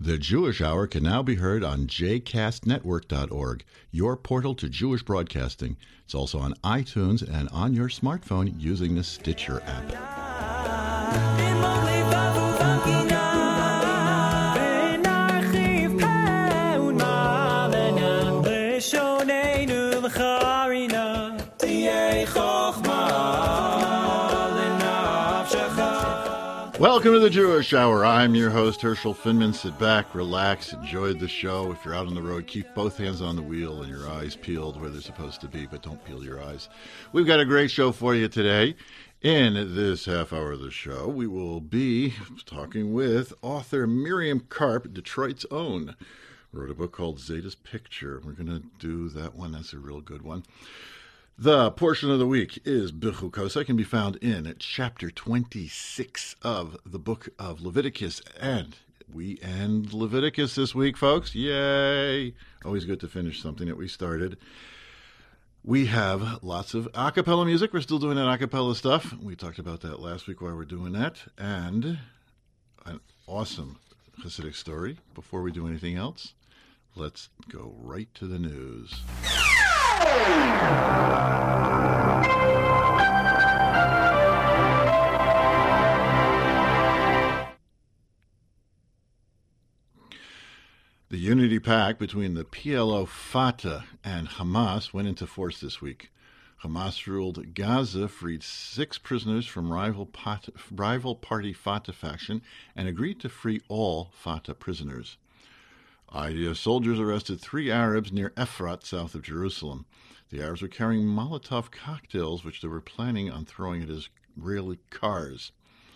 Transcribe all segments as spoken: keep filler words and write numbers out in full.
The Jewish Hour can now be heard on j cast network dot org, your portal to Jewish broadcasting. It's also on iTunes and on your smartphone using the Stitcher app. Welcome to the Jewish Hour. I'm your host, Herschel Finman. Sit back, relax, enjoy the show. If you're out on the road, keep both hands on the wheel and your eyes peeled where they're supposed to be, but don't peel your eyes. We've got a great show for you today. In this half hour of the show, we will be talking with author Miriam Karp, Detroit's own. Wrote a book called Zeta's Picture. We're going to do that one. That's a real good one. The portion of the week is Bechukos. It can be found in chapter twenty-six of the book of Leviticus. And we end Leviticus this week, folks. Yay! Always good to finish something that we started. We have lots of a cappella music. We're still doing that a cappella stuff. We talked about that last week while we're doing that. And an awesome Hasidic story. Before we do anything else, let's go right to the news. The unity pact between the P L O Fatah and Hamas went into force this week. Hamas-ruled Gaza freed six prisoners from rival, Pat- rival party Fatah faction and agreed to free all Fatah prisoners. I D F soldiers arrested three Arabs near Efrat, south of Jerusalem. The Arabs were carrying Molotov cocktails, which they were planning on throwing at Israeli cars.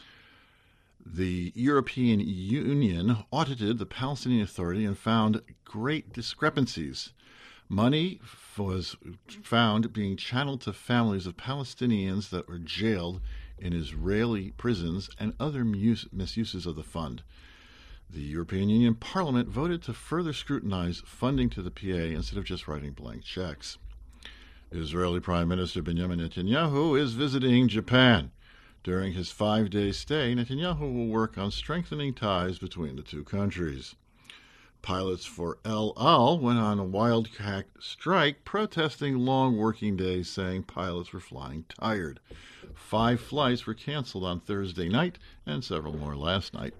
The European Union audited the Palestinian Authority and found great discrepancies. Money was found being channeled to families of Palestinians that were jailed in Israeli prisons and other mis- misuses of the fund. The European Union Parliament voted to further scrutinize funding to the P A instead of just writing blank checks. Israeli Prime Minister Benjamin Netanyahu is visiting Japan. During his five-day stay, Netanyahu will work on strengthening ties between the two countries. Pilots for El Al went on a wildcat strike, protesting long working days, saying pilots were flying tired. Five flights were canceled on Thursday night and several more last night.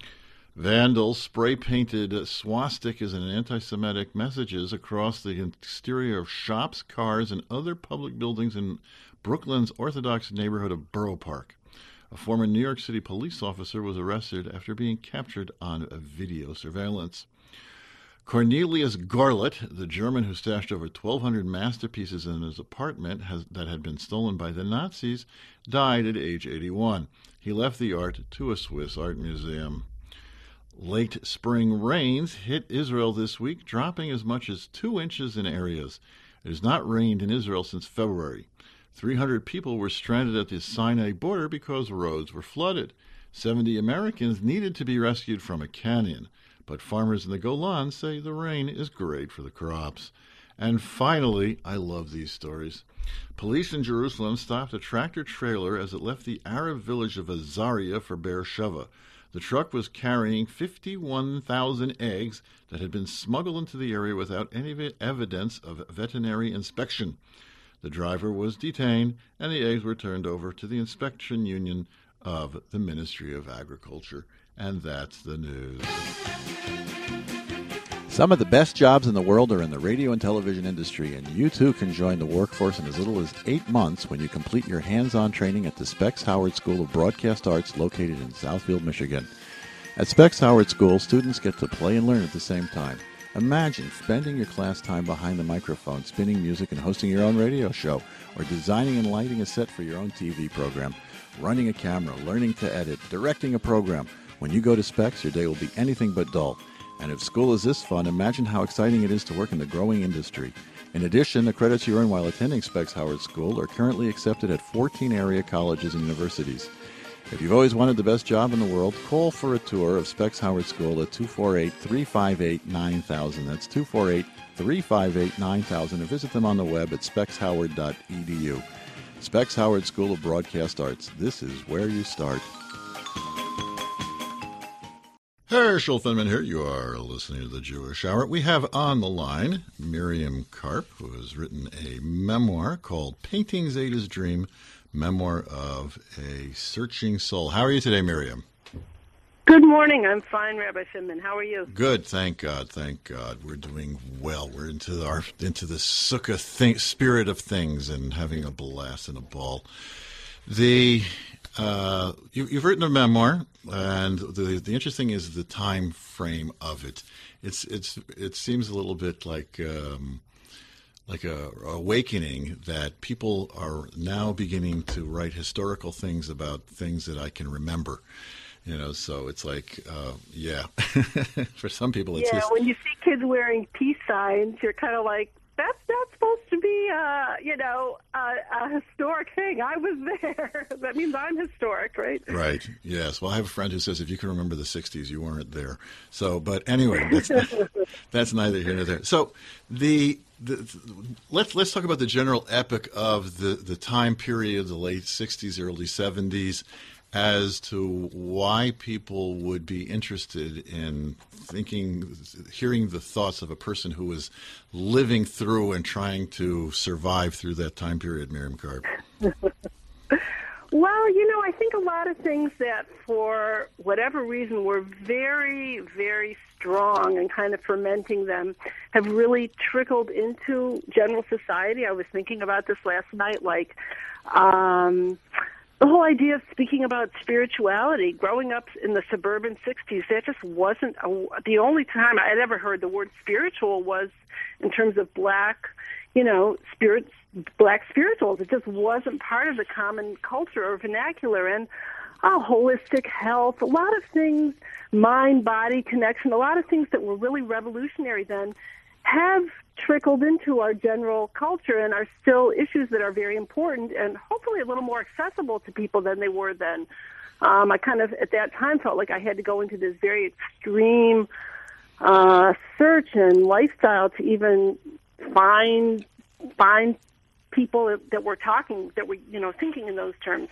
Vandals spray-painted swastikas and anti-Semitic messages across the exterior of shops, cars, and other public buildings in Brooklyn's Orthodox neighborhood of Borough Park. A former New York City police officer was arrested after being captured on a video surveillance. Cornelius Gorlit, the German who stashed over twelve hundred masterpieces in his apartment has, that had been stolen by the Nazis, died at age eighty-one. He left the art to a Swiss art museum. Late spring rains hit Israel this week, dropping as much as two inches in areas. It has not rained in Israel since February. three hundred people were stranded at the Sinai border because roads were flooded. seventy Americans needed to be rescued from a canyon, but farmers in the Golan say the rain is great for the crops. And finally, I love these stories. Police in Jerusalem stopped a tractor-trailer as it left the Arab village of Azaria for Beersheba. The truck was carrying fifty-one thousand eggs that had been smuggled into the area without any evidence of veterinary inspection. The driver was detained, and the eggs were turned over to the inspection union of the Ministry of Agriculture. And that's the news. Some of the best jobs in the world are in the radio and television industry, and you too can join the workforce in as little as eight months when you complete your hands-on training at the Specs Howard School of Broadcast Arts located in Southfield, Michigan. At Specs Howard School, students get to play and learn at the same time. Imagine spending your class time behind the microphone, spinning music and hosting your own radio show, or designing and lighting a set for your own T V program, running a camera, learning to edit, directing a program. When you go to Specs, your day will be anything but dull. And if school is this fun, imagine how exciting it is to work in the growing industry. In addition, the credits you earn while attending Specs Howard School are currently accepted at fourteen area colleges and universities. If you've always wanted the best job in the world, call for a tour of Specs Howard School at two four eight, three five eight, nine thousand. That's two four eight, three five eight, nine thousand, or visit them on the web at specs howard dot e d u. Specs Howard School of Broadcast Arts. This is where you start. Herschel Finman here. You are listening to the Jewish Hour. We have on the line Miriam Karp, who has written a memoir called Painting Zeta's Dream, Memoir of a Searching Soul. How are you today, Miriam? Good morning. I'm fine, Rabbi Finman. How are you? Good, thank God, thank God. We're doing well. We're into our into the sukkah thing, spirit of things and having a blast and a ball. The uh, you, you've written a memoir, and the the interesting is the time frame of it. It's it's it seems a little bit like um, like a, a awakening that people are now beginning to write historical things about things that I can remember. You know, so it's like, uh, yeah, for some people it's yeah. just... When you see kids wearing peace signs, you're kind of like, that's not supposed to be, uh, you know, a, a historic thing. I was there. That means I'm historic, right? Right. Yes. Well, I have a friend who says if you can remember the sixties, you weren't there. So, but anyway, that's not, that's neither here nor there. So, the, the let's let's talk about the general epic of the the time period, the late sixties, early seventies. As to why people would be interested in thinking, hearing the thoughts of a person who was living through and trying to survive through that time period, Miriam Karp. Well, you know, I think a lot of things that for whatever reason were very, very strong and kind of fermenting them have really trickled into general society. I was thinking about this last night, like... Um, The whole idea of speaking about spirituality, growing up in the suburban sixties, that just wasn't a, the only time I had ever heard the word spiritual was in terms of black, you know, spirits, black spirituals. It just wasn't part of the common culture or vernacular. And oh, holistic health, a lot of things, mind-body connection, a lot of things that were really revolutionary then have trickled into our general culture and are still issues that are very important and hopefully a little more accessible to people than they were then. Um, I kind of, at that time, felt like I had to go into this very extreme uh, search and lifestyle to even find find people that were talking, that were, you know, thinking in those terms.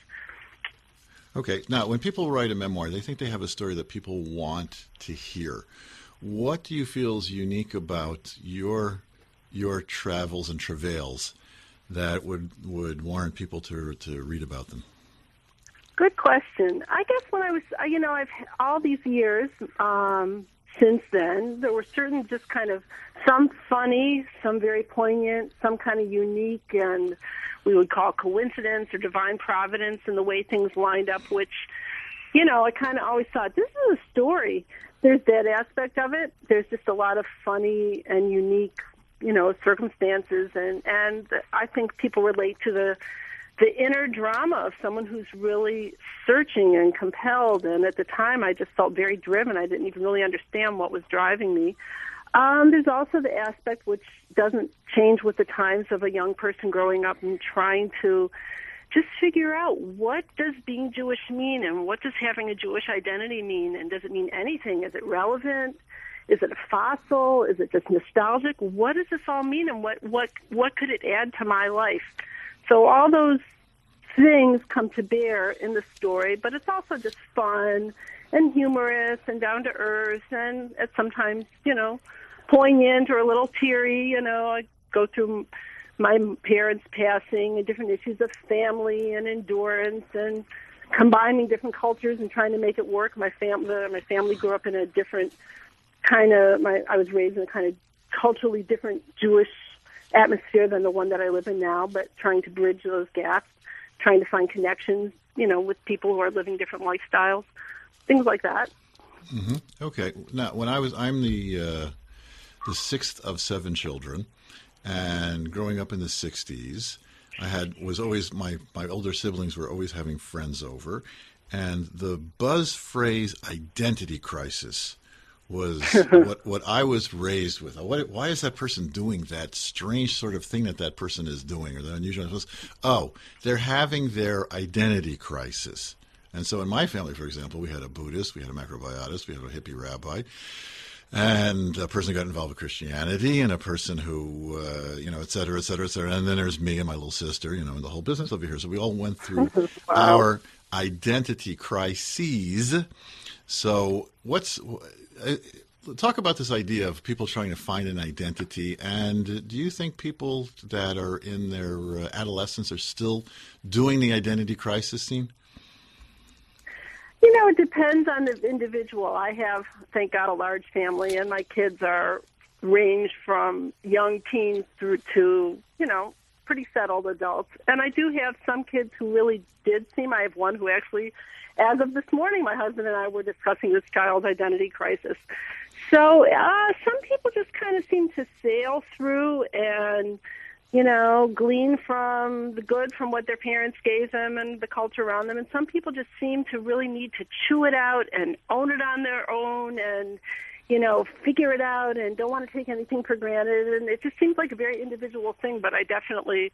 Okay. Now, when people write a memoir, they think they have a story that people want to hear. What do you feel is unique about your your travels and travails that would would warrant people to to read about them? Good question. I guess when I was, you know, I've all these years um, since then, there were certain just kind of some funny, some very poignant, some kind of unique, and we would call coincidence or divine providence in the way things lined up, which, you know, I kind of always thought, this is a story. There's that aspect of it. There's just a lot of funny and unique, you know, circumstances, and, and I think people relate to the the inner drama of someone who's really searching and compelled. And at the time, I just felt very driven. I didn't even really understand what was driving me. Um, there's also the aspect which doesn't change with the times of a young person growing up and trying to just figure out, what does being Jewish mean, and what does having a Jewish identity mean, and does it mean anything? Is it relevant? Is it a fossil? Is it just nostalgic? What does this all mean, and what, what, what could it add to my life? So all those things come to bear in the story, but it's also just fun and humorous and down to earth, and at sometimes, you know, poignant or a little teary. You know, I go through my parents passing and different issues of family and endurance and combining different cultures and trying to make it work. My family, my family grew up in a different kind of, my, I was raised in a kind of culturally different Jewish atmosphere than the one that I live in now, but trying to bridge those gaps, trying to find connections, you know, with people who are living different lifestyles, things like that. Mm-hmm. Okay. Now, when I was, I'm the uh, the sixth of seven children. And growing up in the sixties, I had was always my, my older siblings were always having friends over, and the buzz phrase "identity crisis" was what what I was raised with. What, why is that person doing that strange sort of thing that that person is doing, or the unusual? Was, oh, they're having their identity crisis. And so in my family, for example, we had a Buddhist, we had a macrobiotist, we had a hippie rabbi. And a person got involved with Christianity, and a person who, uh, you know, et cetera, et cetera, et cetera. And then there's me and my little sister, you know, and the whole business over here. So we all went through wow. our identity crises So what's uh, talk about this idea of people trying to find an identity, and do you think people that are in their uh, adolescence are still doing the identity crisis scene? You know, it depends on the individual. I have, thank God, a large family, and my kids are ranged from young teens through to, you know, pretty settled adults. And I do have some kids who really did seem, I have one who actually, as of this morning, my husband and I were discussing this child's identity crisis. So uh, some people just kind of seem to sail through and, you know, glean from the good from what their parents gave them and the culture around them. And some people just seem to really need to chew it out and own it on their own and, you know, figure it out and don't want to take anything for granted. And it just seems like a very individual thing. But I definitely,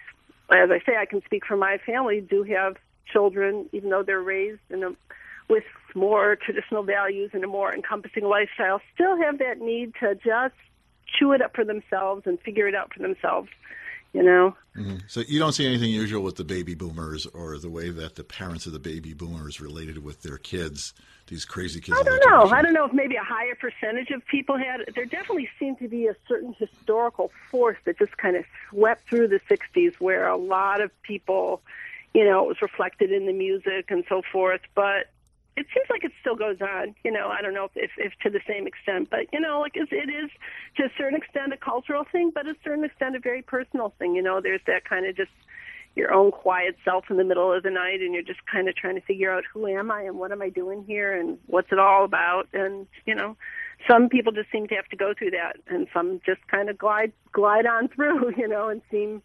as I say, I can speak for my family, do have children, even though they're raised in a, with more traditional values and a more encompassing lifestyle, still have that need to just chew it up for themselves and figure it out for themselves, you know. Mm-hmm. So you don't see anything usual with the baby boomers or the way that the parents of the baby boomers related with their kids, these crazy kids. I don't know. I don't know if maybe a higher percentage of people had. There definitely seemed to be a certain historical force that just kind of swept through the sixties where a lot of people, you know, it was reflected in the music and so forth. But it seems like it still goes on. You know, I don't know if, if, if to the same extent, but, you know, like it's, it is to a certain extent a cultural thing, but to a certain extent a very personal thing. You know, there's that kind of just your own quiet self in the middle of the night, and you're just kind of trying to figure out who am I and what am I doing here and what's it all about. And, you know, some people just seem to have to go through that, and some just kind of glide glide on through, you know, and seem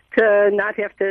to not have to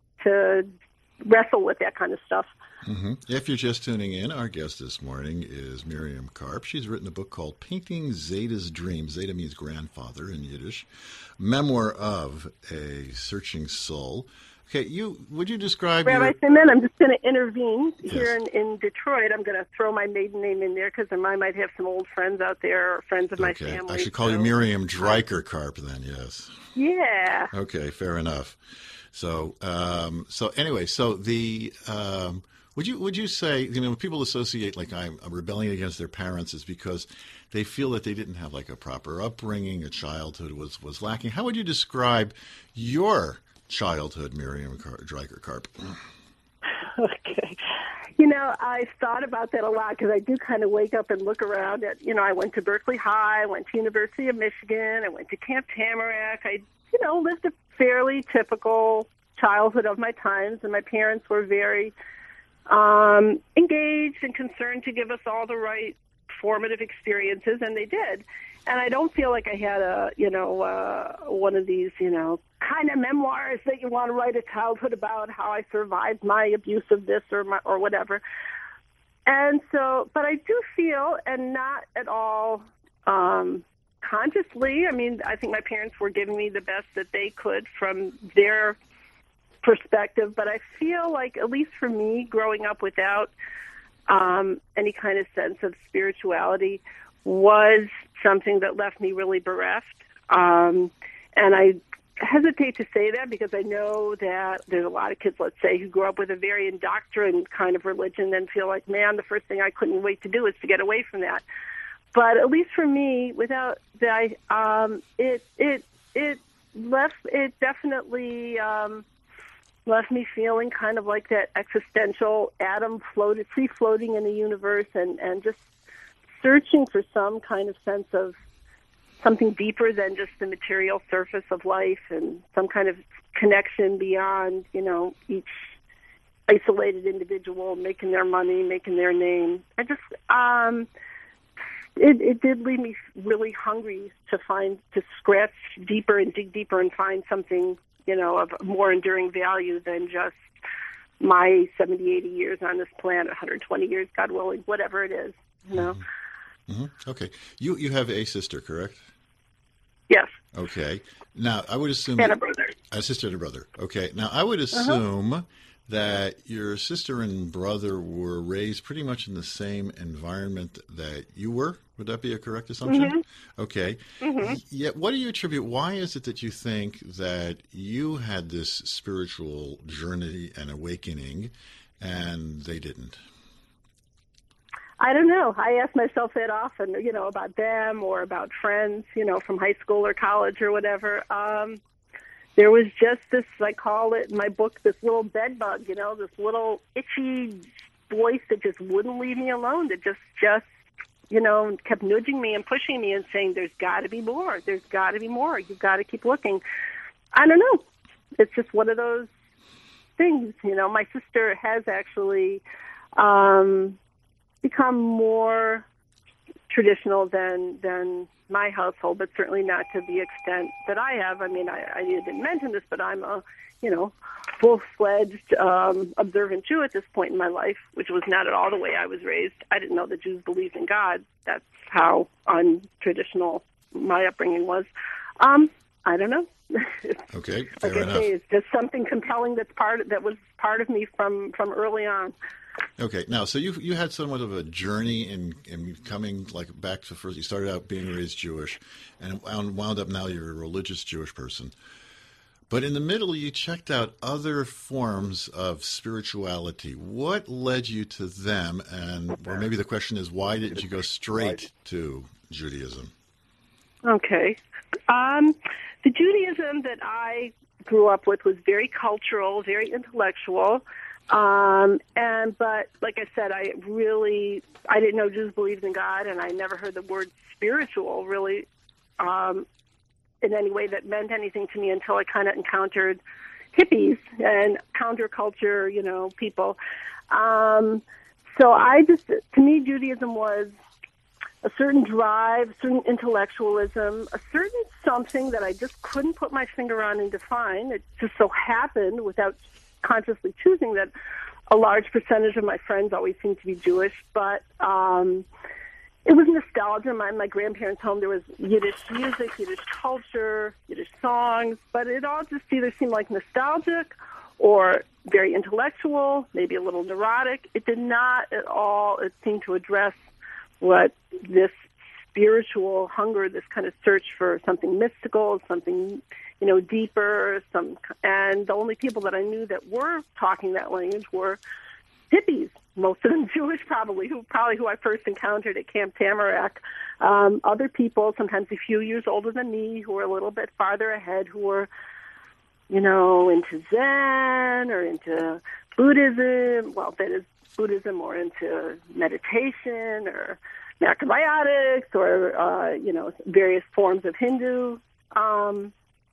to wrestle with that kind of stuff. Mm-hmm. If you're just tuning in, our guest this morning is Miriam Karp. She's written a book called Painting Zeta's Dream. Zeta means grandfather in Yiddish. Memoir of a Searching Soul. Okay, you would you describe Rabbi your... Simon, I'm just going to intervene Yes. here in, in Detroit. I'm going to throw my maiden name in there because I might have some old friends out there or friends of my Okay, family. I should call so. you Miriam Dreiker Karp then, yes. Yeah. Okay, fair enough. So, um, so anyway, so the... Um, Would you would you say, you know, when people associate like I'm, I'm rebelling against their parents is because they feel that they didn't have like a proper upbringing, a childhood was, was lacking. How would you describe your childhood, Miriam Dreiker Karp? Okay. You know, I've thought about that a lot because I do kind of wake up and look around at, you know, I went to Berkeley High, I went to University of Michigan, I went to Camp Tamarack. I, you know, lived a fairly typical childhood of my times, and my parents were very um, engaged and concerned to give us all the right formative experiences, and they did. And I don't feel like I had a, you know, uh, one of these, you know, kind of memoirs that you want to write a childhood about how I survived my abuse of this or my, or whatever. And so, but I do feel, and not at all um, consciously, I mean, I think my parents were giving me the best that they could from their perspective, but I feel like, at least for me, growing up without um, any kind of sense of spirituality was something that left me really bereft. Um, and I hesitate to say that because I know that there's a lot of kids, let's say, who grew up with a very indoctrined kind of religion and feel like, man, the first thing I couldn't wait to do is to get away from that. But at least for me, without that, um, it it it left it definitely um, left me feeling kind of like that existential atom floated, free floating in the universe, and and just searching for some kind of sense of something deeper than just the material surface of life, and some kind of connection beyond, you know, each isolated individual making their money, making their name. I just, um, it, it did leave me really hungry to find, to scratch deeper and dig deeper and find something, you know, of more enduring value than just my seventy, eighty years on this planet, one hundred twenty years, God willing, whatever it is, you know. Mm-hmm. Mm-hmm. Okay. You you have a sister, correct? Yes. Okay. Now, I would assume... And a brother. A sister and a brother. Okay. Now, I would assume uh-huh. that your sister and brother were raised pretty much in the same environment that you were. Would that be a correct assumption? Mm-hmm. Okay. Mm-hmm. Yet, what do you attribute? Why is it that you think that you had this spiritual journey and awakening, and they didn't? I don't know. I ask myself that often, you know, about them or about friends, you know, from high school or college or whatever. Um, there was just this, I call it in my book, this little bed bug, you know, this little itchy voice that just wouldn't leave me alone, that just, just, you know, kept nudging me and pushing me and saying, there's got to be more. There's got to be more. You've got to keep looking. I don't know. It's just one of those things, you know. My sister has actually um, become more traditional than than my household, but certainly not to the extent that I have. I mean, I, I didn't mention this, but I'm a, you know, full-fledged um, observant Jew at this point in my life, which was not at all the way I was raised. I didn't know that Jews believed in God. That's how untraditional my upbringing was. Um, I don't know. Okay, fair like I enough. say, it's just something compelling that's part that was part of me from, from early on. Okay, now, so you you had somewhat of a journey in, in coming like back to first. You started out being raised Jewish, and wound up now you're a religious Jewish person. But in the middle, you checked out other forms of spirituality. What led you to them? And or maybe the question is, why didn't you go straight to Judaism? Okay. Um, the Judaism that I grew up with was very cultural, very intellectual. Um, and, but like I said, I really, I didn't know Jews believed in God, and I never heard the word spiritual really, um, in any way that meant anything to me until I kind of encountered hippies and counterculture, you know, people. Um, so I just, to me, Judaism was a certain drive, certain intellectualism, a certain something that I just couldn't put my finger on and define. It just so happened, without consciously choosing, that a large percentage of my friends always seemed to be Jewish, but um, it was nostalgia. In my, my grandparents' home, there was Yiddish music, Yiddish culture, Yiddish songs, but it all just either seemed like nostalgic or very intellectual, maybe a little neurotic. It did not at all, it seemed to address what this spiritual hunger, this kind of search for something mystical, something, you know, deeper, some, and the only people that I knew that were talking that language were hippies, most of them Jewish, probably, who probably who I first encountered at Camp Tamarack. Um, other people, sometimes a few years older than me, who were a little bit farther ahead, who were, you know, into Zen or into Buddhism. Well, that is Buddhism, or into meditation or macrobiotics, or uh, you know, various forms of Hindu um,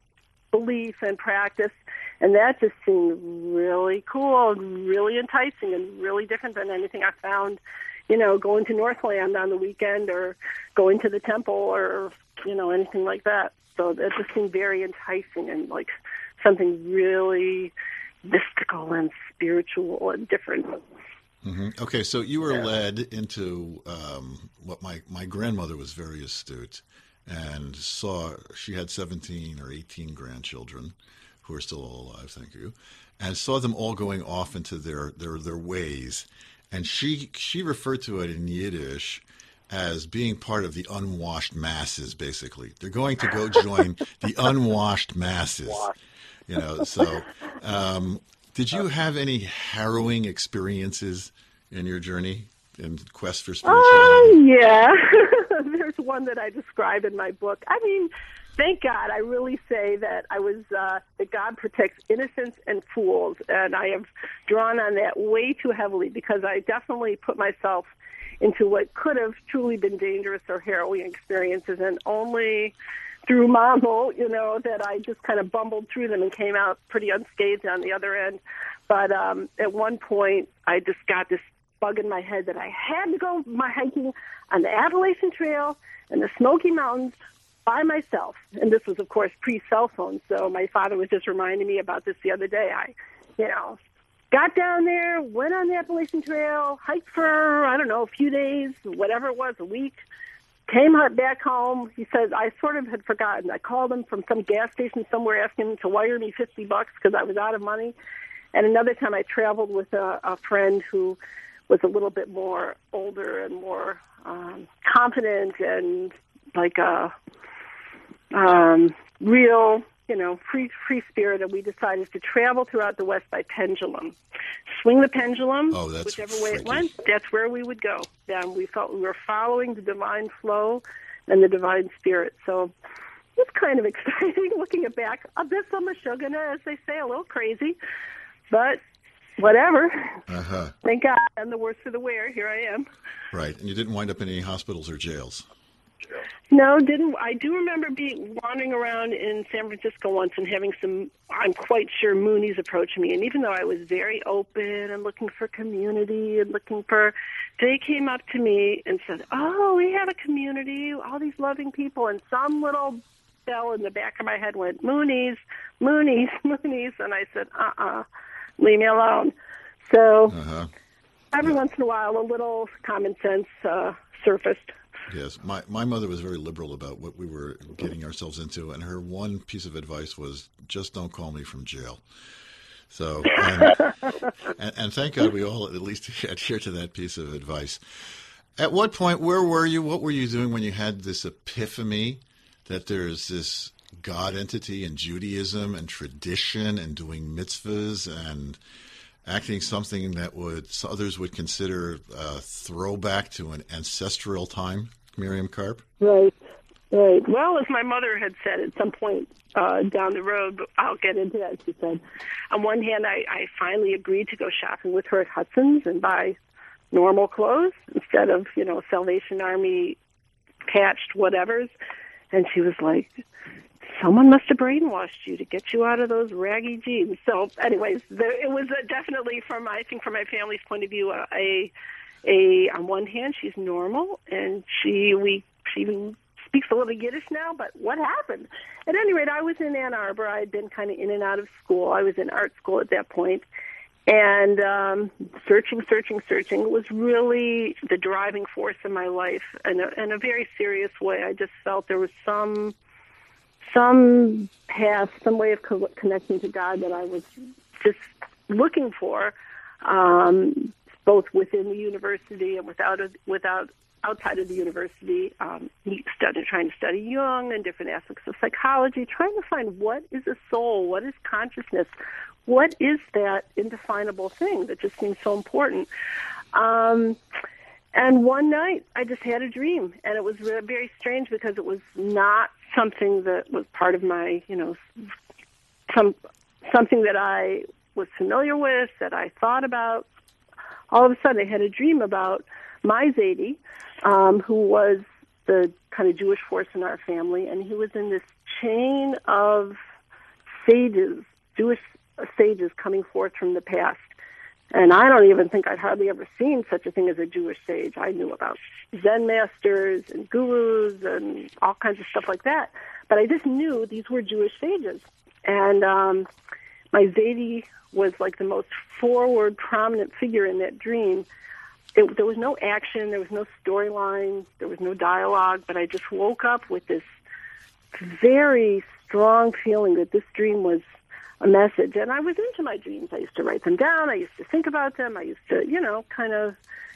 belief and practice. And that just seemed really cool and really enticing and really different than anything I found, you know, going to Northland on the weekend or going to the temple or, you know, anything like that. So that just seemed very enticing and like something really mystical and spiritual and different. Mm-hmm. Okay, so you were led into um, what my, my grandmother was very astute and saw, she had seventeen or eighteen grandchildren who are still all alive, thank you, and saw them all going off into their, their, their ways. And she she referred to it in Yiddish as being part of the unwashed masses, basically. They're going to go join the unwashed masses. You know, so um, did you have any harrowing experiences in your journey in quest for spirituality? Oh, uh, yeah. There's one that I describe in my book. I mean, thank God, I really say that I was, uh, that God protects innocents and fools, and I have drawn on that way too heavily because I definitely put myself into what could have truly been dangerous or harrowing experiences, and only through mammal, you know, that I just kind of bumbled through them and came out pretty unscathed on the other end. But um, at one point, I just got this bug in my head that I had to go my hiking on the Appalachian Trail and the Smoky Mountains by myself. And this was, of course, pre-cell phone, so my father was just reminding me about this the other day. I, you know, got down there, went on the Appalachian Trail, hiked for, I don't know, a few days, whatever it was, a week, came back home. He said, I sort of had forgotten. I called him from some gas station somewhere asking him to wire me fifty bucks because I was out of money. And another time I traveled with a, a friend who was a little bit more older and more um, confident and like a um, real, you know, free free spirit, and we decided to travel throughout the West by pendulum. Swing the pendulum, oh, that's whichever way freaky. it went, that's where we would go. And we felt we were following the divine flow and the divine spirit. So it's kind of exciting looking it back. A bit of a shugana, as they say, a little crazy, but whatever. Uh-huh. Thank God I'm the worse for the wear. Here I am. Right, and you didn't wind up in any hospitals or jails. No, didn't. I do remember being wandering around in San Francisco once and having some, I'm quite sure, Moonies approach me. And even though I was very open and looking for community and looking for, they came up to me and said, oh, we have a community, all these loving people. And some little bell in the back of my head went, Moonies, Moonies, Moonies. And I said, uh-uh, leave me alone. So Uh-huh. every once in a while, a little common sense uh, surfaced. Yes, my, my mother was very liberal about what we were getting ourselves into, and her one piece of advice was, just don't call me from jail. So, and, and, and thank God we all at least adhere to that piece of advice. At what point, where were you, what were you doing when you had this epiphany that there's this God entity in Judaism and tradition and doing mitzvahs and acting something that would others would consider a throwback to an ancestral time, Miriam Karp? Right, right. Well, as my mother had said at some point uh, down the road, but I'll get into that, she said, on one hand, I, I finally agreed to go shopping with her at Hudson's and buy normal clothes instead of, you know, Salvation Army patched whatevers. And she was like, someone must have brainwashed you to get you out of those raggy jeans. So, anyways, there, it was uh, definitely, from I think, from my family's point of view, uh, a, a on one hand, she's normal, and she we she even speaks a little Yiddish now. But what happened? At any rate, I was in Ann Arbor. I had been kind of in and out of school. I was in art school at that point, and um, searching, searching, searching was really the driving force in my life, in a, in a very serious way. I just felt there was some. some path, some way of co- connecting to God that I was just looking for, um, both within the university and without a, without outside of the university. Um, he started trying to study Jung and different aspects of psychology, trying to find what is a soul, what is consciousness, what is that indefinable thing that just seems so important. Um, and one night, I just had a dream, and it was very strange because it was not something that was part of my, you know, some something that I was familiar with, that I thought about. All of a sudden, I had a dream about my Zadie, um, who was the kind of Jewish force in our family, and he was in this chain of sages, Jewish sages coming forth from the past. And I don't even think I'd hardly ever seen such a thing as a Jewish sage. I knew about Zen masters and gurus and all kinds of stuff like that. But I just knew these were Jewish sages. And um, my Zadie was like the most forward, prominent figure in that dream. It, there was no action. There was no storyline. There was no dialogue. But I just woke up with this very strong feeling that this dream was a message. And I was into my dreams. I used to write them down. I used to think about them. I used to, you know, kind of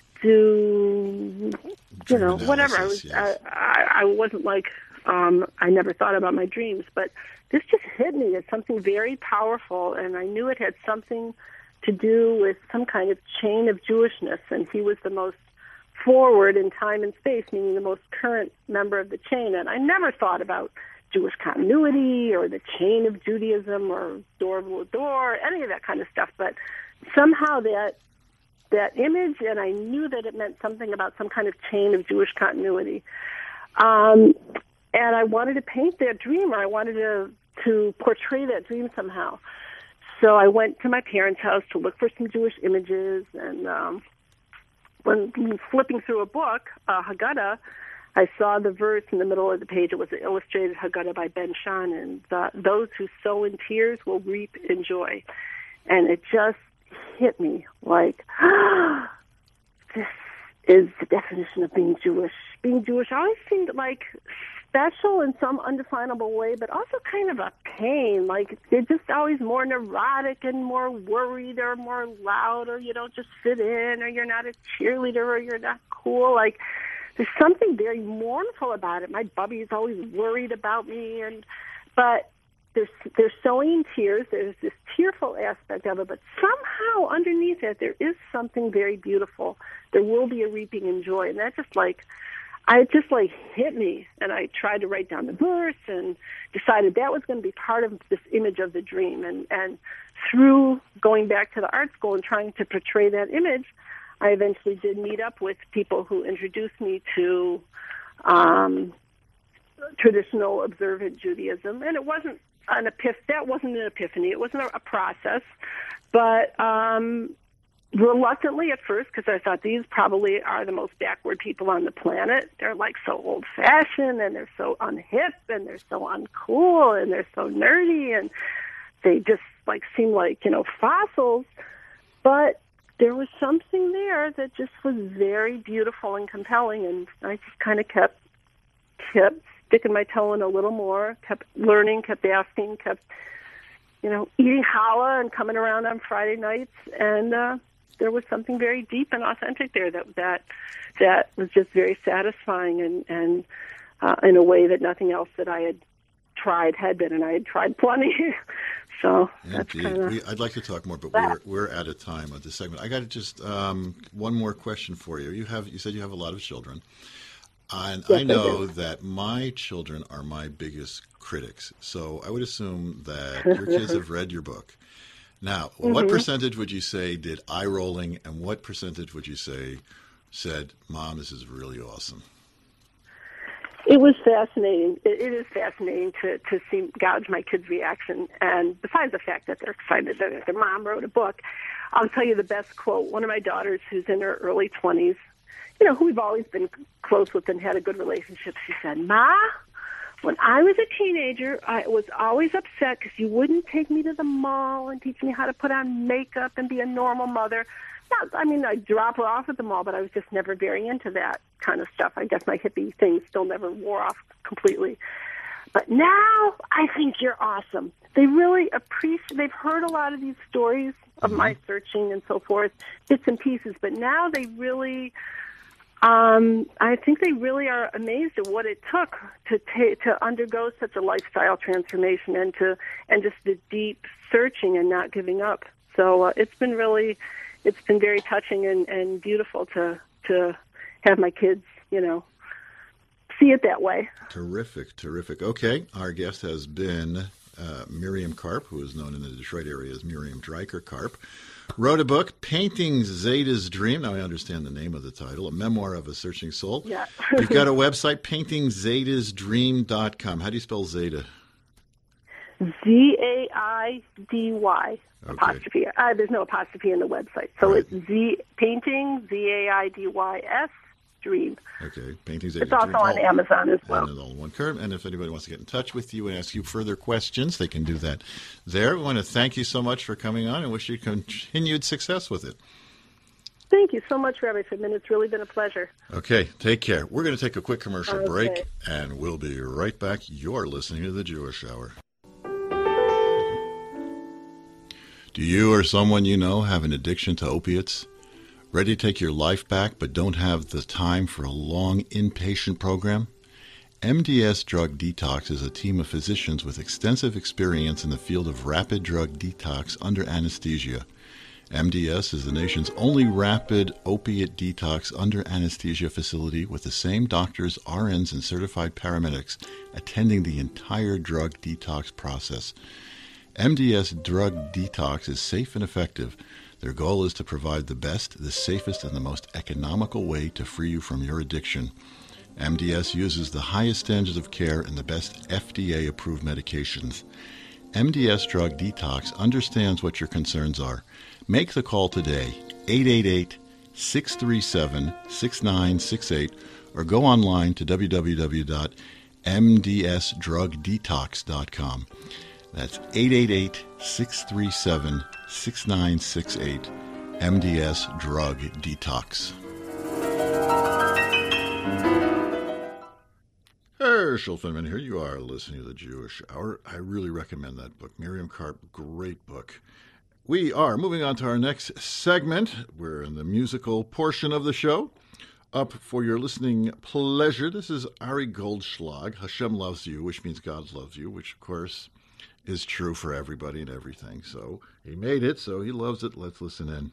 do, you know, whatever. I was, yes. I, I, I wasn't like, um, I never thought about my dreams, but this just hit me as something very powerful. And I knew it had something to do with some kind of chain of Jewishness. And he was the most forward in time and space, meaning the most current member of the chain. And I never thought about Jewish continuity or the chain of Judaism or Dor V'Dor, any of that kind of stuff. But somehow that that image, and I knew that it meant something about some kind of chain of Jewish continuity. Um, and I wanted to paint that dream, or I wanted to, to portray that dream somehow. So I went to my parents' house to look for some Jewish images, and um, when flipping through a book, uh, Haggadah, I saw the verse in the middle of the page. It was an illustrated Haggadah by Ben Shannon. The, those who sow in tears will reap in joy. And it just hit me like, ah, this is the definition of being Jewish. Being Jewish always seemed like special in some undefinable way, but also kind of a pain. Like, they're just always more neurotic and more worried or more loud, or you don't just fit in, or you're not a cheerleader, or you're not cool. Like, there's something very mournful about it. My bubby is always worried about me, and but they're, they're sowing in tears. There's this tearful aspect of it, but somehow underneath that there is something very beautiful. There will be a reaping in joy, and that just like, I it just like hit me, and I tried to write down the verse and decided that was going to be part of this image of the dream. And, and through going back to the art school and trying to portray that image, I eventually did meet up with people who introduced me to um, traditional observant Judaism, and it wasn't an epiph- that wasn't an epiphany. It wasn't a, a process, but um, reluctantly at first, because I thought these probably are the most backward people on the planet. They're like so old-fashioned, and they're so unhip, and they're so uncool, and they're so nerdy, and they just like seem like, you know, fossils. But there was something there that just was very beautiful and compelling, and I just kind of kept kept sticking my toe in a little more, kept learning, kept asking, kept, you know, eating challah and coming around on Friday nights, and uh, there was something very deep and authentic there that that that was just very satisfying, and and uh, in a way that nothing else that I had tried had been, and I had tried plenty. So that's kind of. I'd like to talk more, but we're we're out of time on this segment. I got to just um, one more question for you. You have you said you have a lot of children. And yes, I know I that my children are my biggest critics. So I would assume that your kids have read your book. Now, mm-hmm. what percentage would you say did eye rolling, and what percentage would you say said, Mom, this is really awesome? It was fascinating. It, it is fascinating to, to see gauge my kids' reaction. And besides the fact that they're excited that their mom wrote a book, I'll tell you the best quote. One of my daughters, who's in her early twenties, you know, who we've always been close with and had a good relationship, she said, Ma, when I was a teenager, I was always upset because you wouldn't take me to the mall and teach me how to put on makeup and be a normal mother. Not, I mean, I'd drop her off at the mall, but I was just never very into that kind of stuff. I guess my hippie thing still never wore off completely. But now I think you're awesome. They really appreciate, they've heard a lot of these stories of mm-hmm. my searching and so forth, bits and pieces, but now they really... Um, I think they really are amazed at what it took to ta- to undergo such a lifestyle transformation, and to and just the deep searching and not giving up. So uh, it's been really, it's been very touching and, and beautiful to to have my kids, you know, see it that way. Terrific, terrific. Okay, our guest has been uh, Miriam Karp, who is known in the Detroit area as Miriam Dreiker Karp. Wrote a book, Painting Zeta's Dream. Now I understand the name of the title, a memoir of a searching soul. Yeah. You've got a website, painting zetas dream dot com. How do you spell Zeta? Z A I D Y, okay. apostrophe. Uh, there's no apostrophe in the website. So right. It's Z Painting, Z A I D Y S, Dream. Okay, Painting Zeta's Dream. It's also Dream. on Amazon as well. And all one curve. And if anybody wants to get in touch with you and ask you further questions, they can do that there. We want to thank you so much for coming on and wish you continued success with it. Thank you so much, Rabbi Friedman. It's really been a pleasure. Okay, take care. We're going to take a quick commercial okay. break, and we'll be right back. You're listening to The Jewish Hour. Do you or someone you know have an addiction to opiates? Ready to take your life back but don't have the time for a long inpatient program? M D S Drug Detox is a team of physicians with extensive experience in the field of rapid drug detox under anesthesia. M D S is the nation's only rapid opiate detox under anesthesia facility with the same doctors, R Ns, and certified paramedics attending the entire drug detox process. M D S Drug Detox is safe and effective. Their goal is to provide the best, the safest, and the most economical way to free you from your addiction. M D S uses the highest standards of care and the best F D A-approved medications. M D S Drug Detox understands what your concerns are. Make the call today, eight eight eight, six three seven, six nine six eight, or go online to w w w dot m d s drug detox dot com. That's eight eight eight, six three seven, six nine six eight, M D S Drug Detox. Herschel Finman here. You are listening to The Jewish Hour. I really recommend that book. Miriam Karp, great book. We are moving on to our next segment. We're in the musical portion of the show. Up for your listening pleasure, this is Ari Goldschlag, Hashem Loves You, which means God loves you, which, of course, is true for everybody and everything. So he made it, so he loves it. Let's listen in.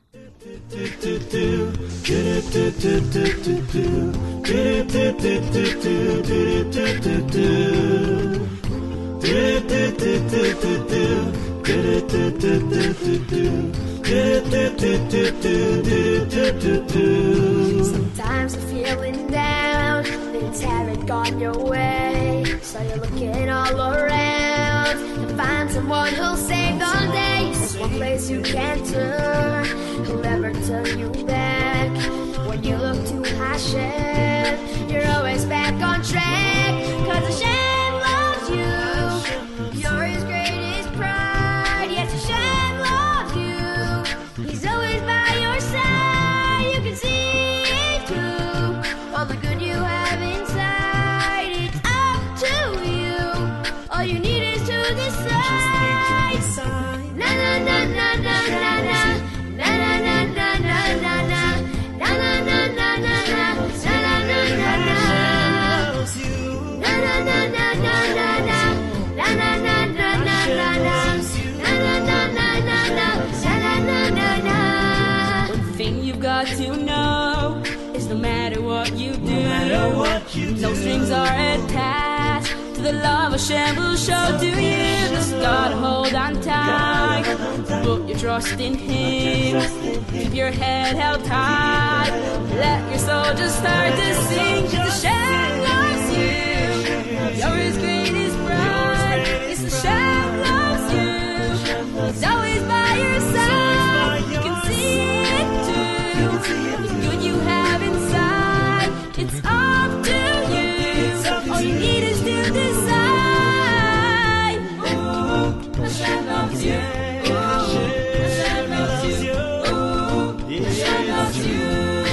Sometimes you're feeling down, things haven't gone your way, so you're looking all around to find someone who'll save the day. There's one place you can turn, who'll never turn you back. When you look to Hashem, you're always back on track, 'cause Hashem loves you. You're his greatest pride. Yes, Hashem loves you. He's always by your side. You can see it too. All the good you have inside, it's up to you. All you need is to decide. Na na na na na na na. Na na na na na na na. Na na na na na na. Na na na na na. Na na na na na na na. Na na na na na na na. Na na na na na na. Na na na na. One thing you've got to know is no matter what you do, no matter what you do, no strings are attached to the love Hashem will show to you. Just gotta hold on tight, put your trust in Him, keep your head held high, let your soul just start to sing. 'Cause Hashem loves you, you're His greatest pride. Yes, Hashem loves you, He's always by your side. You can see it too, the good you have inside. It's up to you, all you need is to decide. Ooh, Hashem loves you. Ooh, Hashem loves you. Ooh, Hashem loves you.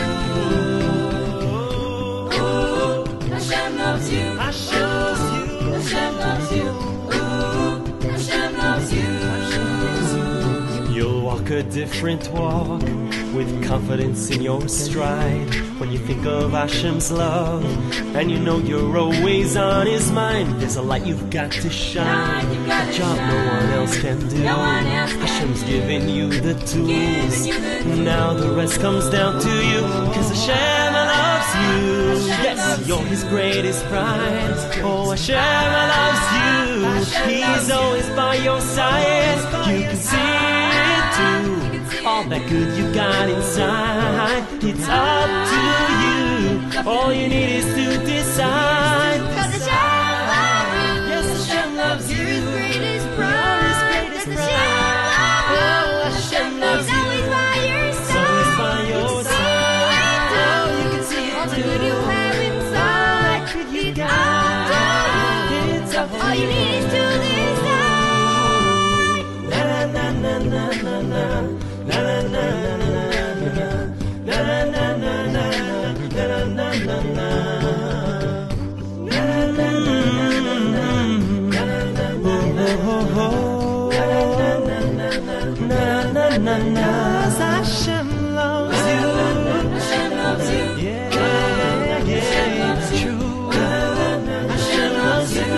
Ooh, Hashem loves you. Hashem loves you. Ooh, Hashem loves you. You'll walk a different walk with confidence in your stride when you think of Hashem's love, and you know you're always on His mind. There's a light you've got to shine, a job no one else can do. Hashem's giving you the tools, now the rest comes down to you, 'cause Hashem loves you. Yes, you're His greatest prize. Oh, Hashem loves you, He's always by your side. You can see it too, all that good you got inside. It's up to you, all you need is to decide. 'Cause Hashem loves you. Yes, Hashem loves you. You're His greatest You're pride. His greatest Yes, pride. Hashem loves you. Hashem loves He's always you. by your He's always by side. your You can side. see it Oh, too. you can see All it the too. good you have inside. You It's got up to you. It's up to All you need is to decide. Na na na na na na na. Na na na na na na. Na na na na na na. Na na na na na. Hashem loves you. Hashem loves you. Yeah, yeah, it's true. Hashem loves you.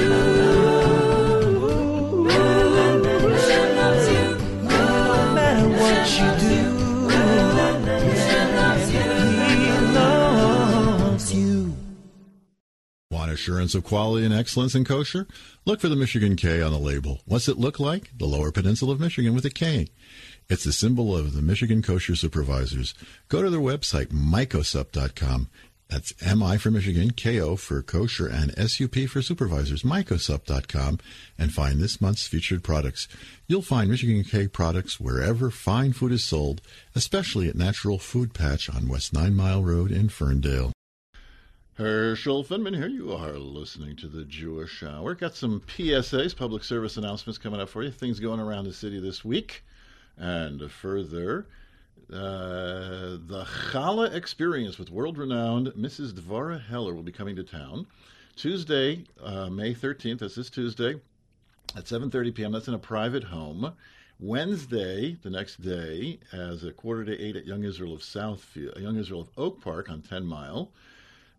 Hashem loves you. No matter what you do, Hashem loves you. He loves you. Want assurance of quality and excellence in kosher? Look for the Michigan K on the label. What's it look like? The Lower Peninsula of Michigan with a K. It's the symbol of the Michigan Kosher Supervisors. Go to their website, mycosup dot com. That's M I for Michigan, K O for kosher, and S U P for supervisors, mycosup dot com, and find this month's featured products. You'll find Michigan K products wherever fine food is sold, especially at Natural Food Patch on West Nine Mile Road in Ferndale. Herschel Finman, here you are listening to the Jewish Hour. Got some P S As, public service announcements coming up for you. Things going around the city this week. And further, uh, the Challah Experience with world-renowned Missus Dvora Heller will be coming to town Tuesday, uh, May thirteenth. That's this Tuesday at seven thirty p.m. That's in a private home. Wednesday, the next day, as a quarter to eight at Young Israel of Southfield, Young Israel of Oak Park on ten Mile.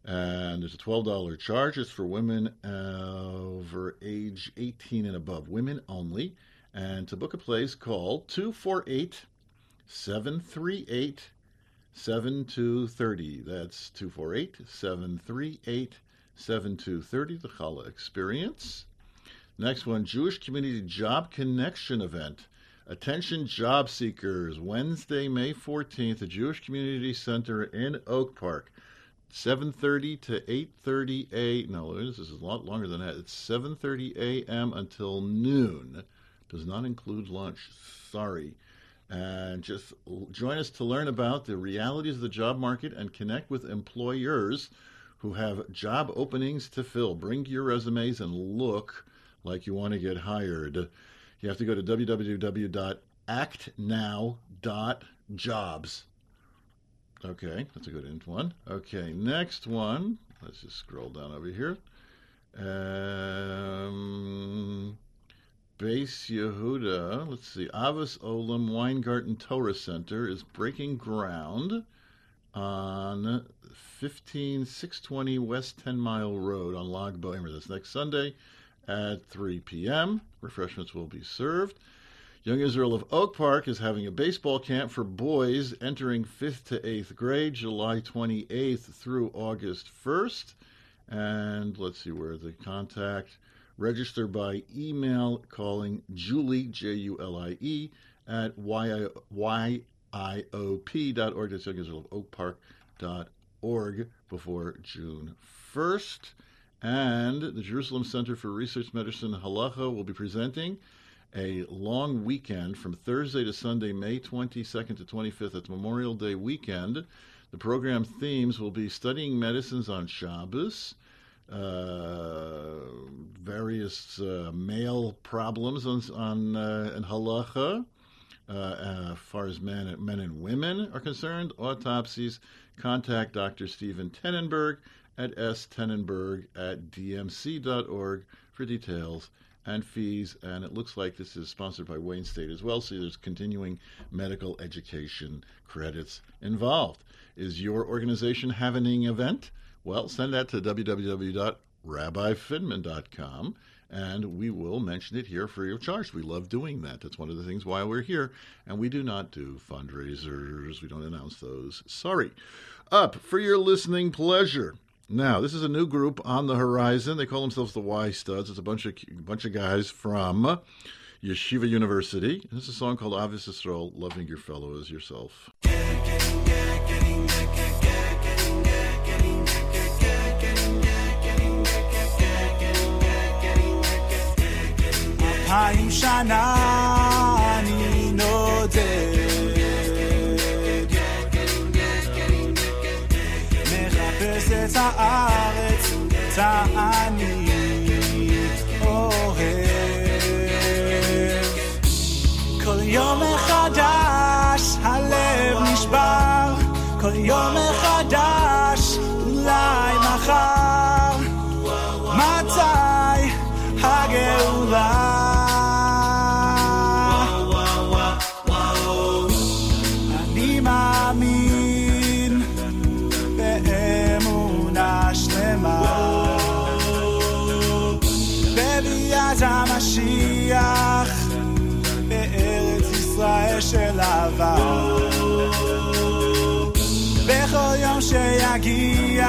And there's a twelve dollars charge. It's for women over age eighteen and above, women only. And to book a place, call two four eight, seven three eight, seven two three zero. That's two four eight, seven three eight, seven two three zero, the Challah Experience. Next one, Jewish Community Job Connection Event. Attention job seekers, Wednesday, May fourteenth, the Jewish Community Center in Oak Park, seven thirty to eight thirty a. No, this is a lot longer than that. It's seven thirty a.m. until noon. Does not include lunch. Sorry. And just join us to learn about the realities of the job market and connect with employers who have job openings to fill. Bring your resumes and look like you want to get hired. You have to go to w w w dot act now dot jobs. Okay, that's a good one. Okay, next one. Let's just scroll down over here. Um, Beis Yehuda, let's see. Avos Olam Weingarten Torah Center is breaking ground on fifteen six twenty West ten Mile Road on Lag Boimer. That's next Sunday at three p.m. Refreshments will be served. Young Israel of Oak Park is having a baseball camp for boys entering fifth to eighth grade, July twenty-eighth through August first. And let's see where the contact. Register by email calling Julie, J U L I E, at Y I O P dot org. That's Young Israel of Oak Park dot org before June first. And the Jerusalem Center for Research Medicine Halacha will be presenting a long weekend from Thursday to Sunday, May twenty-second to twenty-fifth. It's Memorial Day weekend. The program themes will be studying medicines on Shabbos, uh, various uh, male problems on, on uh, in halacha, uh, uh, as far as men, men and women are concerned, autopsies. Contact Doctor Stephen Tenenberg at s tenenberg at d m c dot org for details and fees. And it looks like this is sponsored by Wayne State as well, so there's continuing medical education credits involved. Is your organization having an event? Well, send that to w w w dot rabbi fidman dot com, and we will mention it here free of charge. We love doing that. That's one of the things why we're here, and we do not do fundraisers. We don't announce those. Sorry. Up for your listening pleasure. Now, this is a new group on the horizon. They call themselves the Y Studs. It's a bunch of bunch of guys from Yeshiva University. This is a song called Ahavas Yisrael, Loving Your Fellow as Yourself. אלפיים שנה אני נודד, מחפש את הארץ, אני אוהב. כל יום מחדש הלב נשבר, כל יום מחדש אולי מחר, מתי הגאולה? אני מאמין באמונה שלמה בביאת המשיח בארץ ישראל של אהבה. בכל יום שיגיע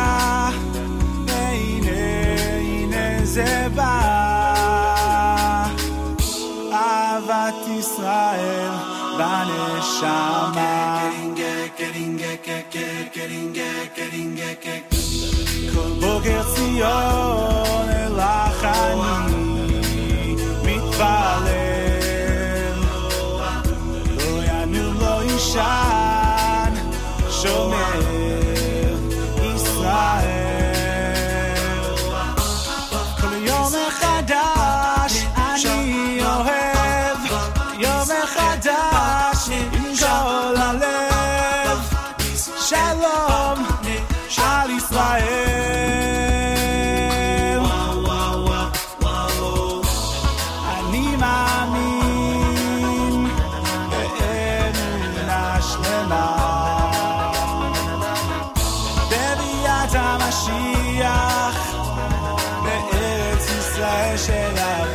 הנה הנה זה בא, אהבת ישראל בנשמה. כל בוקר ציון אלך אני מתפלל, לא ינום לא ישן שומר ישראל. כל יום מחדש אני אוהב, יום מחדש עם כל הלב, שלום על ישראל. אני מאמין באמונה שלמה בביאת המשיח תישא שלך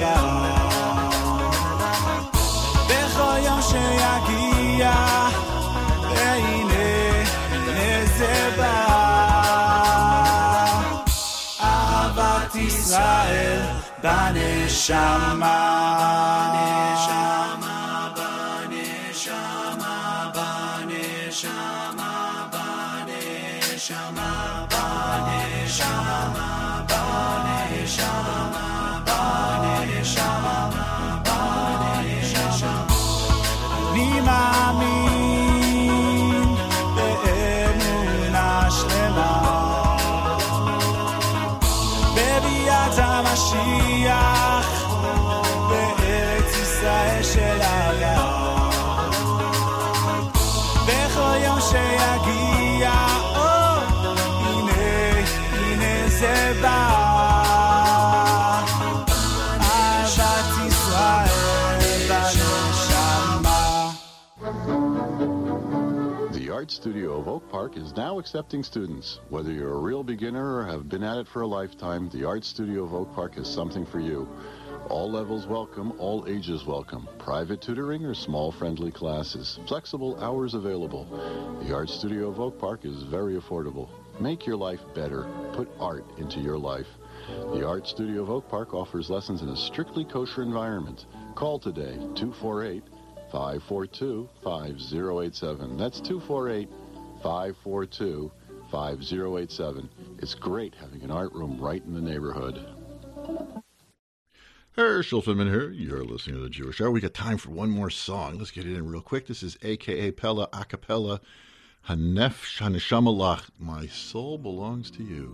בכל יום שיגיע והנה הנה זה בא אהבת ישראל בנשמה בנשמה בנשמה בנשמה בנשמה בנשמה אני מאמין באמונה שלמה בביאת המשיח בארץ ישראל שלנו בכל יום שיגיע הנה הנה זה בא The Art Studio of Oak Park is now accepting students. Whether you're a real beginner or have been at it for a lifetime, the Art Studio of Oak Park has something for you. All levels welcome, all ages welcome. Private tutoring or small friendly classes. Flexible hours available. The Art Studio of Oak Park is very affordable. Make your life better. Put art into your life. The Art Studio of Oak Park offers lessons in a strictly kosher environment. Call today, two four eight, five four two, five zero eight seven. That's two four eight, five four two, five zero eight seven. It's great having an art room right in the neighborhood. Herschel Finman here. You're listening to The Jewish Hour. We got time for one more song. Let's get it in real quick. This is A K A Pella a cappella, Hanefesh Haneshama Lach. My soul belongs to you.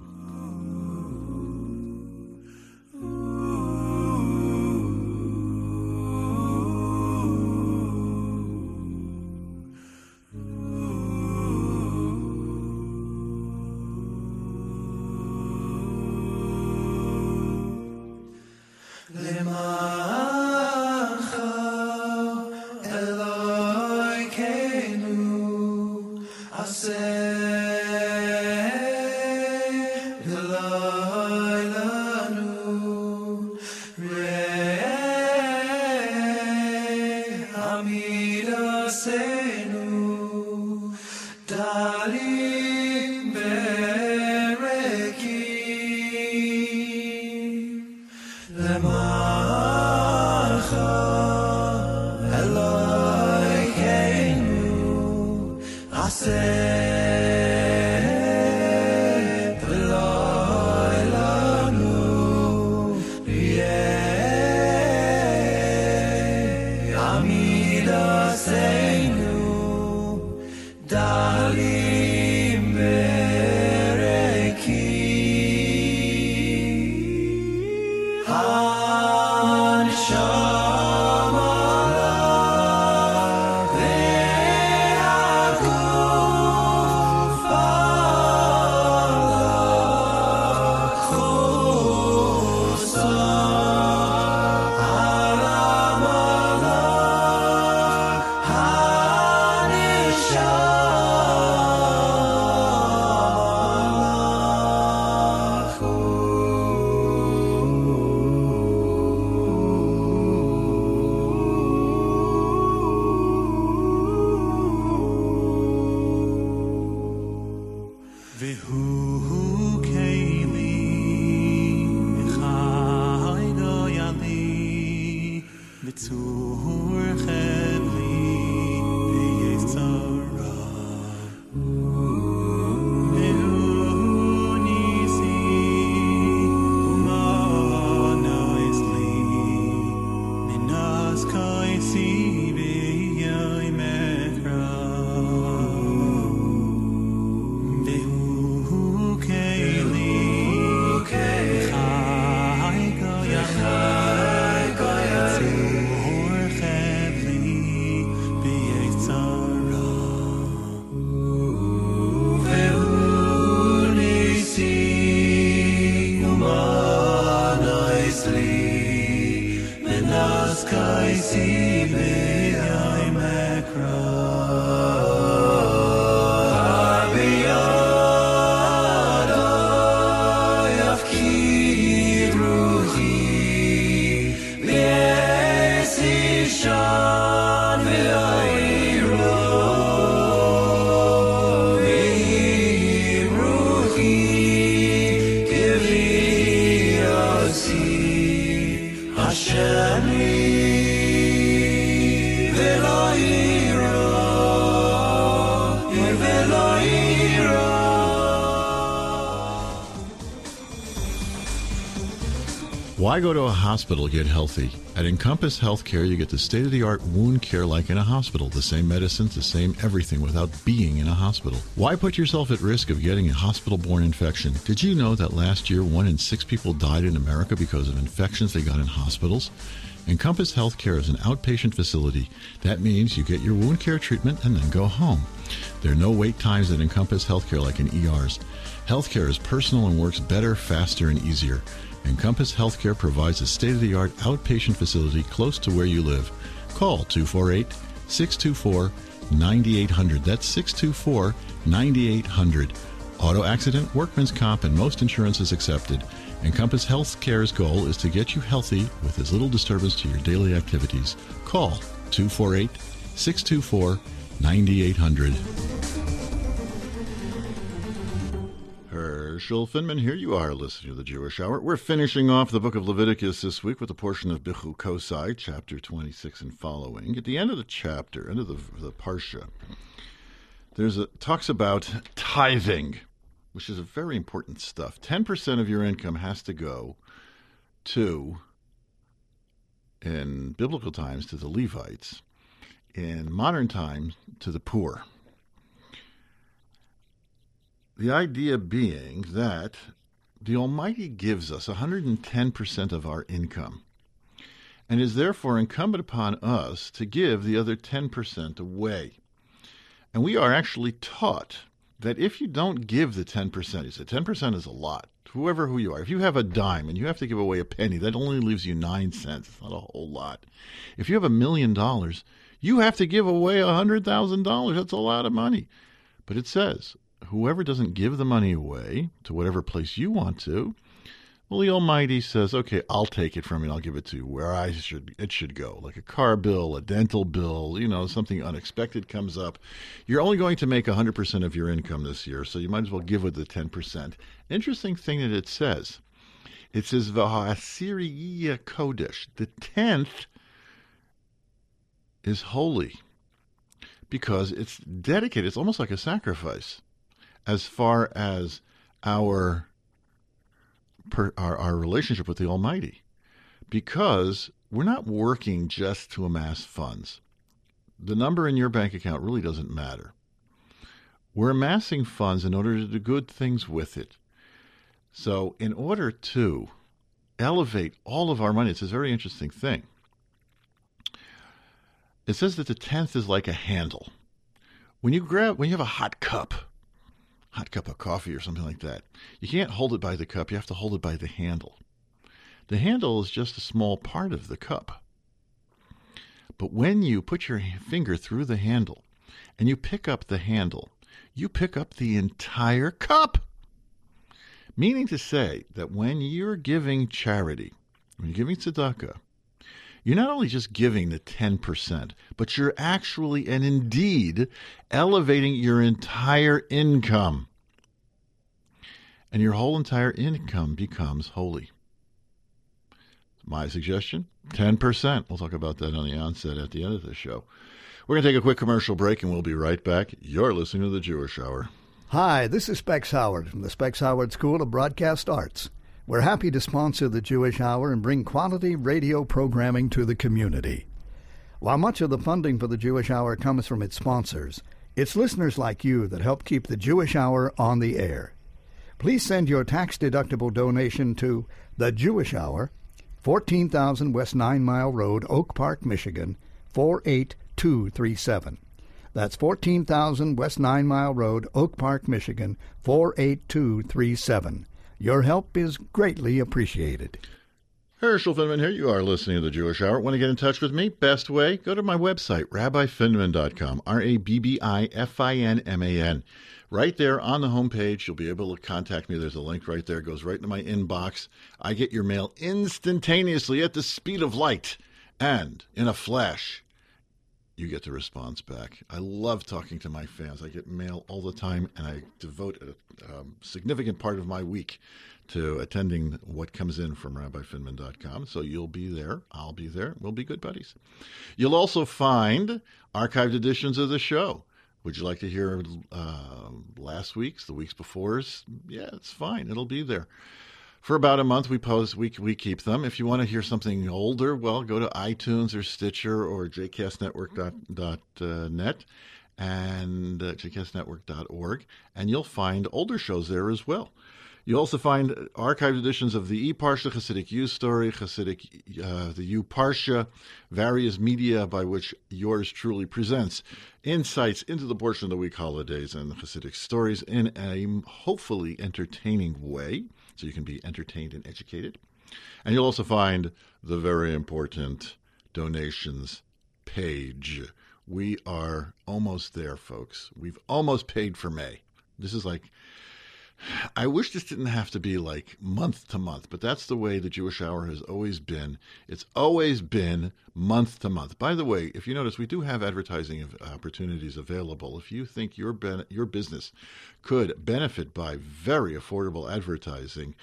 Ruhi השני ולא עירו ולא עירו. Why go to a hospital to get healthy? At Encompass Healthcare, you get the state-of-the-art wound care like in a hospital. The same medicines, the same everything without being in a hospital. Why put yourself at risk of getting a hospital-borne infection? Did you know that last year one in six people died in America because of infections they got in hospitals? Encompass Healthcare is an outpatient facility. That means you get your wound care treatment and then go home. There are no wait times at Encompass Healthcare like in E Rs. Healthcare is personal and works better, faster, and easier. Encompass Healthcare provides a state-of-the-art outpatient facility close to where you live. Call two four eight, six two four, nine eight hundred. That's six two four, nine eight hundred. Auto accident, workman's comp, and most insurance is accepted. Encompass Healthcare's goal is to get you healthy with as little disturbance to your daily activities. Call two four eight, six two four, nine eight hundred. Herschel Finman, here you are listening to the Jewish Hour. We're finishing off the book of Leviticus this week with a portion of Bechukosai, chapter twenty-six and following. At the end of the chapter, end of the, the parsha, there's a talks about tithing, which is a very important stuff. ten percent of your income has to go to, in biblical times, to the Levites. In modern times, to the poor. The idea being that the Almighty gives us one hundred ten percent of our income and is therefore incumbent upon us to give the other ten percent away. And we are actually taught that if you don't give the ten percent, you say ten percent is a lot, whoever who you are. If you have a dime and you have to give away a penny, that only leaves you nine cents. It's not a whole lot. If you have a million dollars, you have to give away one hundred thousand dollars. That's a lot of money. But it says, whoever doesn't give the money away to whatever place you want to, well, the Almighty says, okay, I'll take it from you and I'll give it to you where I should it should go, like a car bill, a dental bill, you know, something unexpected comes up. You're only going to make one hundred percent of your income this year, so you might as well give with the ten percent. Interesting thing that it says. It says, V'ha'asiriyya kodesh, the tenth is holy because it's dedicated. It's almost like a sacrifice as far as our, per, our our relationship with the Almighty, because we're not working just to amass funds. The number in your bank account really doesn't matter. We're amassing funds in order to do good things with it. So in order to elevate all of our money, it's a very interesting thing. It says that the tenth is like a handle. When you grab, when you have a hot cup, hot cup of coffee or something like that, you can't hold it by the cup. You have to hold it by the handle. The handle is just a small part of the cup. But when you put your finger through the handle and you pick up the handle, you pick up the entire cup. Meaning to say that when you're giving charity, when you're giving tzedakah, you're not only just giving the ten percent, but you're actually and indeed elevating your entire income. And your whole entire income becomes holy. My suggestion, ten percent. We'll talk about that on the onset at the end of the show. We're going to take a quick commercial break and we'll be right back. You're listening to the Jewish Hour. Hi, this is Specs Howard from the Specs Howard School of Broadcast Arts. We're happy to sponsor the Jewish Hour and bring quality radio programming to the community. While much of the funding for the Jewish Hour comes from its sponsors, it's listeners like you that help keep the Jewish Hour on the air. Please send your tax-deductible donation to The Jewish Hour, fourteen thousand West Nine Mile Road, Oak Park, Michigan, four eight two three seven. That's fourteen thousand West Nine Mile Road, Oak Park, Michigan, four eight two three seven. Your help is greatly appreciated. Herschel Finman here. You are listening to the Jewish Hour. Want to get in touch with me? Best way, go to my website, rabbi finman dot com, R A B B I F I N M A N. Right there on the homepage, you'll be able to contact me. There's a link right there. It goes right into my inbox. I get your mail instantaneously at the speed of light and in a flash. you get the response back. I love talking to my fans. I get mail all the time, and I devote a um, significant part of my week to attending what comes in from rabbi finman dot com. So you'll be there. I'll be there. We'll be good buddies. You'll also find archived editions of the show. Would you like to hear uh, last week's, the weeks before's? Yeah, it's fine. It'll be there. For about a month, we post, we, we keep them. If you want to hear something older, well, go to iTunes or Stitcher or j cast network dot net and uh, j cast network dot org, and you'll find older shows there as well. You'll also find archived editions of the eParsha, Hasidic U Story, Hasidic, uh, the U Parsha, various media by which yours truly presents insights into the portion of the week holidays and Hasidic stories in a hopefully entertaining way, so you can be entertained and educated. And you'll also find the very important donations page. We are almost there, folks. We've almost paid for May. This is like... I wish this didn't have to be like month to month, but that's the way the Jewish Hour has always been. It's always been month to month. By the way, if you notice, we do have advertising opportunities available. If you think your ben- your business could benefit by very affordable advertising,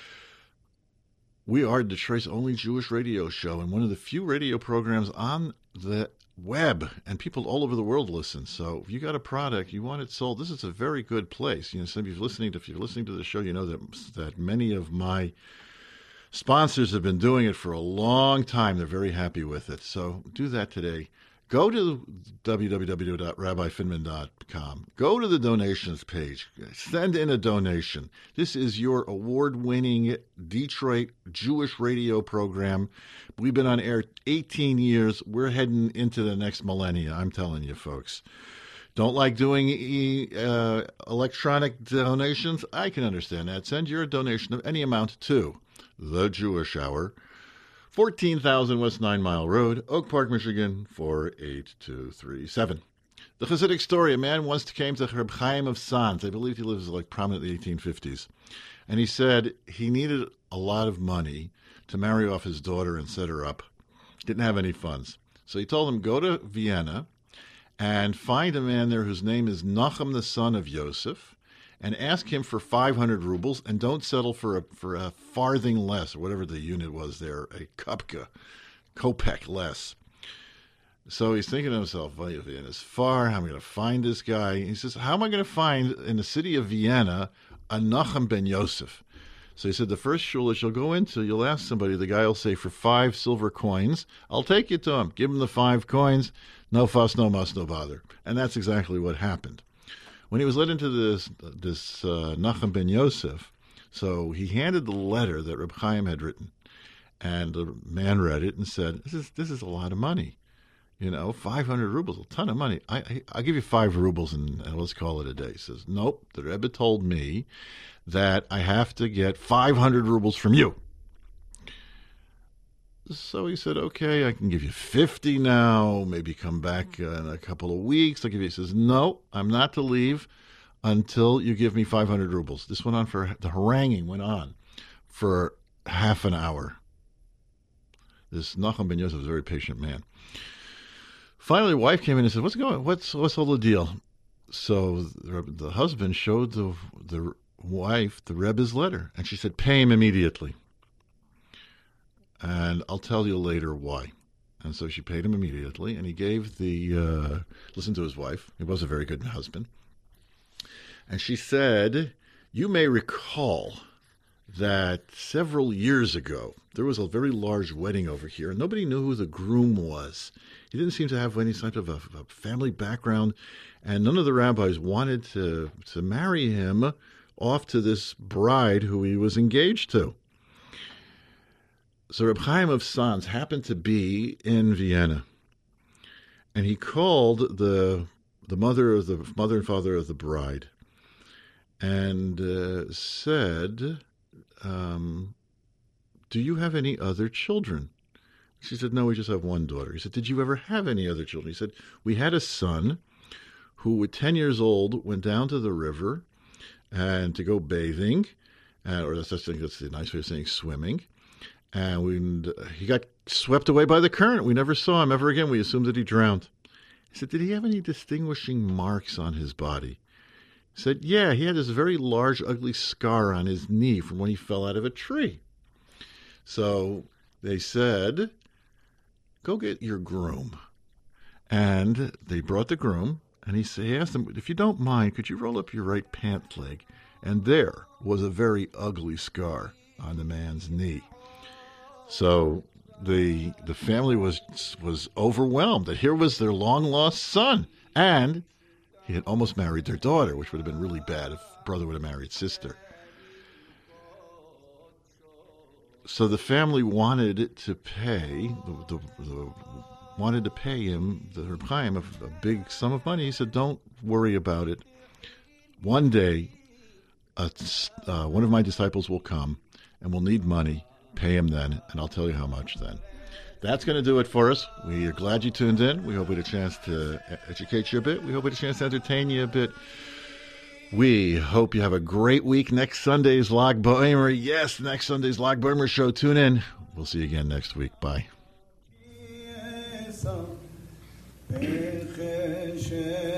we are Detroit's only Jewish radio show and one of the few radio programs on the web, and people all over the world listen. So if you got a product, you want it sold, this is a very good place. You know, some of you listening to, if you're listening to the show, you know that that many of my sponsors have been doing it for a long time. They're very happy with it. So do that today. Go to w w w dot rabbi finman dot com. Go to the donations page. Send in a donation. This is your award-winning Detroit Jewish radio program. We've been on air eighteen years. We're heading into the next millennia, I'm telling you, folks. Don't like doing e- uh, electronic donations? I can understand that. Send your donation of any amount to The Jewish Hour, fourteen thousand West Nine Mile Road, Oak Park, Michigan, four eight two three seven. The Hasidic story, a man once came to Reb Chaim of Sanz. I believe he lives like prominent in the eighteen fifties. And he said he needed a lot of money to marry off his daughter and set her up. Didn't have any funds. So he told him, go to Vienna and find a man there whose name is Nachum, the son of Yosef, and ask him for five hundred rubles, and don't settle for a for a farthing less, or whatever the unit was there, a kopka, kopek less. So he's thinking to himself, well, Vienna's far, how am I going to find this guy? He says, how am I going to find in the city of Vienna a Nachum ben Yosef? So he said, the first shul that you'll go into, you'll ask somebody, the guy will say, for five silver coins, I'll take you to him. Give him the five coins, no fuss, no muss, no bother. And that's exactly what happened. When he was led into this this uh, Nachum ben Yosef, so he handed the letter that Reb Chaim had written, and the man read it and said, "This is this is a lot of money, you know, five hundred rubles, a ton of money. I, I I'll give you five rubles and, and let's call it a day." He says, "Nope, the Rebbe told me that I have to get five hundred rubles from you." So he said, okay, I can give you fifty now, maybe come back uh, in a couple of weeks. I'll give you, he says, no, I'm not to leave until you give me five hundred rubles. This went on for, the haranguing went on for half an hour. This Nachum ben Yosef was a very patient man. Finally, the wife came in and said, what's going on? What's, what's all the deal? So the, the husband showed the, the wife the Rebbe's letter, and she said, pay him immediately. And I'll tell you later why. And so she paid him immediately, and he gave the, uh, listen to his wife. He was a very good husband. And she said, you may recall that several years ago, there was a very large wedding over here, and nobody knew who the groom was. He didn't seem to have any type of a, a family background, and none of the rabbis wanted to, to marry him off to this bride who he was engaged to. So Reb Chaim of Sanz happened to be in Vienna, and he called the the mother of the mother and father of the bride, and uh, said, um, "Do you have any other children?" She said, "No, we just have one daughter." He said, "Did you ever have any other children?" He said, "We had a son who, at ten years old, went down to the river and to go bathing, uh, or that's that's the nice way of saying swimming." And we, he got swept away by the current. We never saw him ever again. We assumed that he drowned. He said, did he have any distinguishing marks on his body? He said, yeah, he had this very large, ugly scar on his knee from when he fell out of a tree. So they said, go get your groom. And they brought the groom, and he, said, he asked him, if you don't mind, could you roll up your right pant leg? And there was a very ugly scar on the man's knee. So the the family was was overwhelmed that here was their long-lost son, and he had almost married their daughter, which would have been really bad if brother would have married sister. So the family wanted to pay the, the, the wanted to pay him, the Reb Chaim, a, a big sum of money. He said, "Don't worry about it. One day, a, uh, one of my disciples will come, and we'll need money. Pay him then, and I'll tell you how much then." That's going to do it for us. We are glad you tuned in. We hope we had a chance to educate you a bit. We hope we had a chance to entertain you a bit. We hope you have a great week. Next Sunday's Lag Ba'omer. Yes, next Sunday's Lag Ba'omer show. Tune in. We'll see you again next week. Bye.